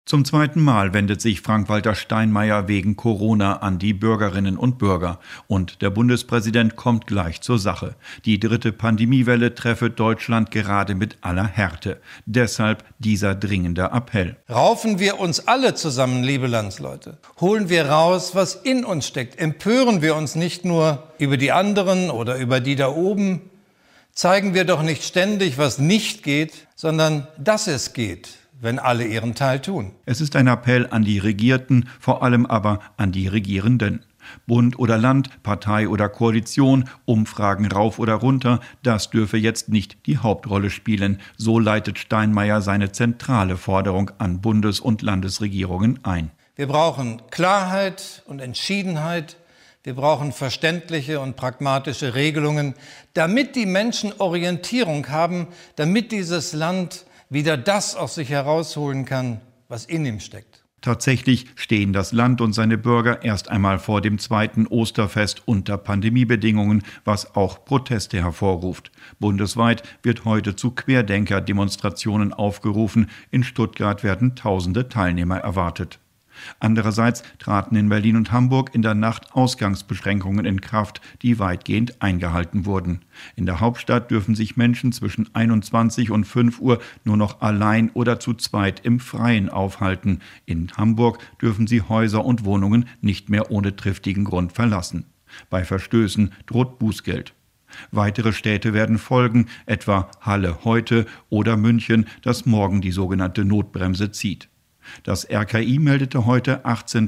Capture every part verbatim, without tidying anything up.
Zum zweiten Mal wendet sich Frank-Walter Steinmeier wegen Corona an die Bürgerinnen und Bürger. Und der Bundespräsident kommt gleich zur Sache. Die dritte Pandemiewelle treffe Deutschland gerade mit aller Härte. Deshalb dieser dringende Appell. Raufen wir uns alle zusammen, liebe Landsleute. Holen wir raus, was in uns steckt. Empören wir uns nicht nur über die anderen oder über die da oben. Zeigen wir doch nicht ständig, was nicht geht, sondern dass es geht, wenn alle ihren Teil tun. Es ist ein Appell an die Regierten, vor allem aber an die Regierenden. Bund oder Land, Partei oder Koalition, Umfragen rauf oder runter, das dürfe jetzt nicht die Hauptrolle spielen. So leitet Steinmeier seine zentrale Forderung an Bundes- und Landesregierungen ein. Wir brauchen Klarheit und Entschiedenheit. Wir brauchen verständliche und pragmatische Regelungen, damit die Menschen Orientierung haben, damit dieses Land wieder das aus sich herausholen kann, was in ihm steckt. Tatsächlich stehen das Land und seine Bürger erst einmal vor dem zweiten Osterfest unter Pandemiebedingungen, was auch Proteste hervorruft. Bundesweit wird heute zu Querdenker-Demonstrationen aufgerufen. In Stuttgart werden tausende Teilnehmer erwartet. Andererseits traten in Berlin und Hamburg in der Nacht Ausgangsbeschränkungen in Kraft, die weitgehend eingehalten wurden. In der Hauptstadt dürfen sich Menschen zwischen einundzwanzig und fünf Uhr nur noch allein oder zu zweit im Freien aufhalten. In Hamburg dürfen sie Häuser und Wohnungen nicht mehr ohne triftigen Grund verlassen. Bei Verstößen droht Bußgeld. Weitere Städte werden folgen, etwa Halle heute oder München, das morgen die sogenannte Notbremse zieht. Das R K I meldete heute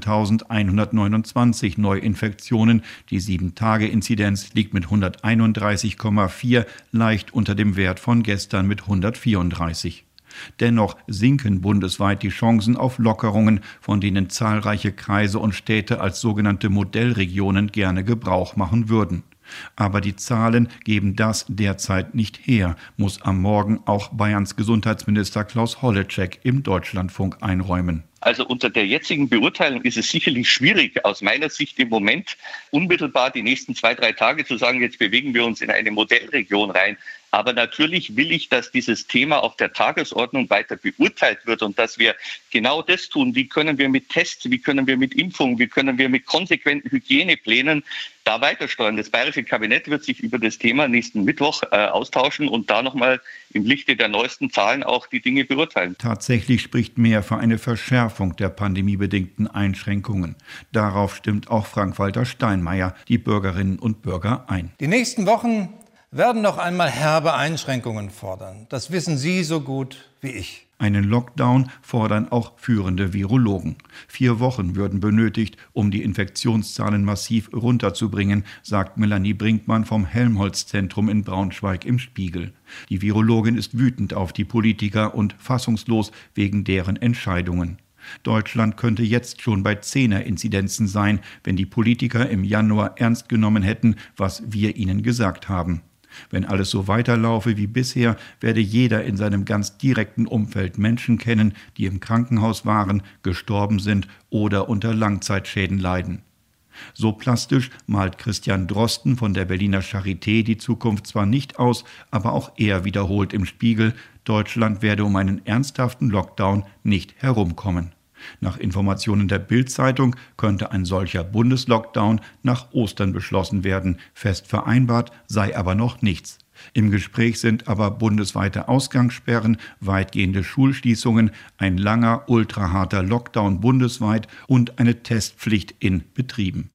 achtzehntausendeinhundertneunundzwanzig Neuinfektionen. Die sieben Tage Inzidenz liegt mit hunderteinunddreißig Komma vier, leicht unter dem Wert von gestern mit hundertvierunddreißig. Dennoch sinken bundesweit die Chancen auf Lockerungen, von denen zahlreiche Kreise und Städte als sogenannte Modellregionen gerne Gebrauch machen würden. Aber die Zahlen geben das derzeit nicht her, muss am Morgen auch Bayerns Gesundheitsminister Klaus Holleczek im Deutschlandfunk einräumen. Also unter der jetzigen Beurteilung ist es sicherlich schwierig, aus meiner Sicht im Moment unmittelbar die nächsten zwei, drei Tage zu sagen, jetzt bewegen wir uns in eine Modellregion rein. Aber natürlich will ich, dass dieses Thema auf der Tagesordnung weiter beurteilt wird und dass wir genau das tun. Wie können wir mit Tests, wie können wir mit Impfungen, wie können wir mit konsequenten Hygieneplänen da weitersteuern. Das Bayerische Kabinett wird sich über das Thema nächsten Mittwoch äh, austauschen und da nochmal im Lichte der neuesten Zahlen auch die Dinge beurteilen. Tatsächlich spricht mehr für eine Verschärfung der pandemiebedingten Einschränkungen. Darauf stimmt auch Frank-Walter Steinmeier die Bürgerinnen und Bürger ein. Die nächsten Wochen werden noch einmal herbe Einschränkungen fordern. Das wissen Sie so gut wie ich. Einen Lockdown fordern auch führende Virologen. Vier Wochen würden benötigt, um die Infektionszahlen massiv runterzubringen, sagt Melanie Brinkmann vom Helmholtz-Zentrum in Braunschweig im Spiegel. Die Virologin ist wütend auf die Politiker und fassungslos wegen deren Entscheidungen. Deutschland könnte jetzt schon bei Zehner-Inzidenzen sein, wenn die Politiker im Januar ernst genommen hätten, was wir ihnen gesagt haben. Wenn alles so weiterlaufe wie bisher, werde jeder in seinem ganz direkten Umfeld Menschen kennen, die im Krankenhaus waren, gestorben sind oder unter Langzeitschäden leiden. So plastisch malt Christian Drosten von der Berliner Charité die Zukunft zwar nicht aus, aber auch er wiederholt im Spiegel, Deutschland werde um einen ernsthaften Lockdown nicht herumkommen. Nach Informationen der Bild-Zeitung könnte ein solcher Bundeslockdown nach Ostern beschlossen werden. Fest vereinbart sei aber noch nichts. Im Gespräch sind aber bundesweite Ausgangssperren, weitgehende Schulschließungen, ein langer, ultraharter Lockdown bundesweit und eine Testpflicht in Betrieben.